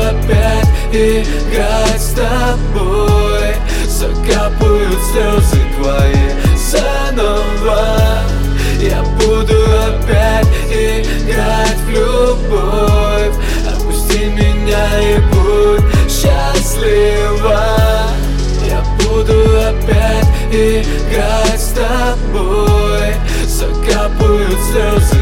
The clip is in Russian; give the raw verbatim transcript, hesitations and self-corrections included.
опять играть с тобой. Закапают слезы твои заново. Я буду опять играть в любовь. Отпусти меня и будь счастлива. Я буду опять играть с тобой. Закапают слезы